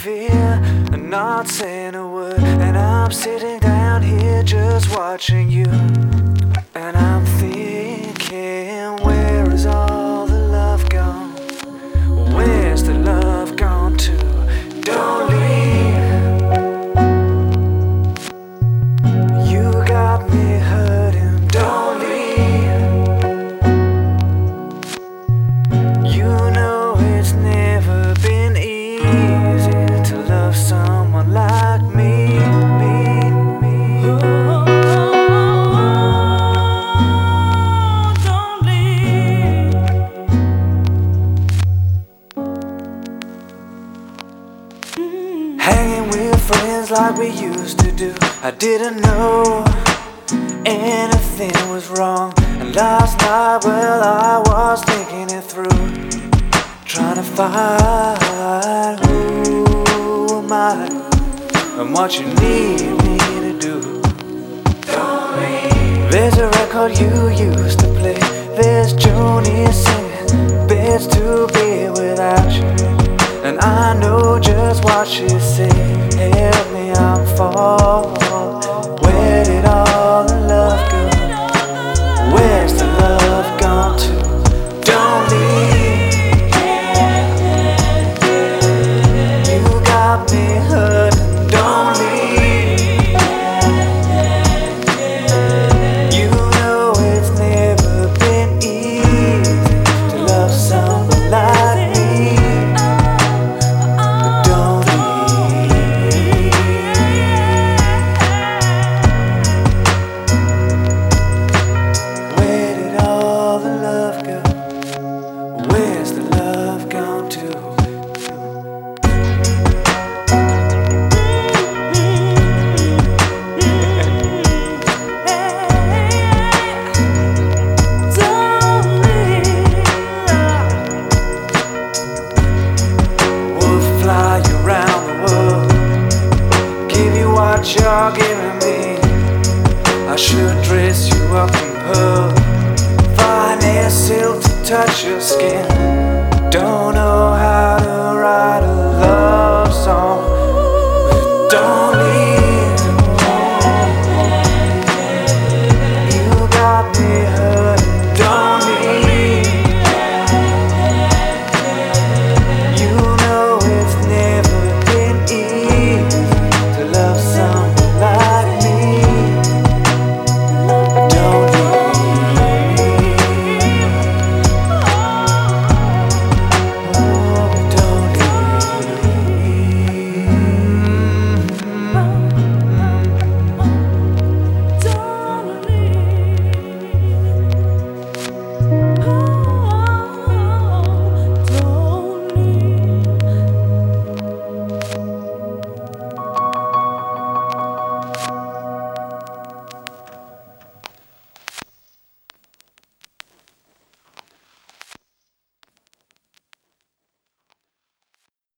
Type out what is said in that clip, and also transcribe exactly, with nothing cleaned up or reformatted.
fear and not saying a word. And I'm sitting down here just watching you, and I'm thinking, where is all the love gone? Where's the love gone to? Don't leave. You got me hurting. Don't leave. You know it's never been easy to love someone like me, me, me. Oh, don't leave. Mm. Hanging with friends like we used to do. I didn't know anything was wrong. And last night, well, I was thinking it through, trying to find who am I and what you need me to do. There's a record you used to play. There's Joni singing Beds to Be Without You. And I know just what she's saying. Help me, I'm falling. Where did all the love go? Where's the love gone to? Don't leave. You got me hurting. Don't leave. You know it's never been easy to love someone like me. But don't leave. Where did all the love go? Where's the love gone to? We'll fly you around the world, give you what you're giving me. I should dress you up in pearl, finest silk to touch your skin. Don't know how to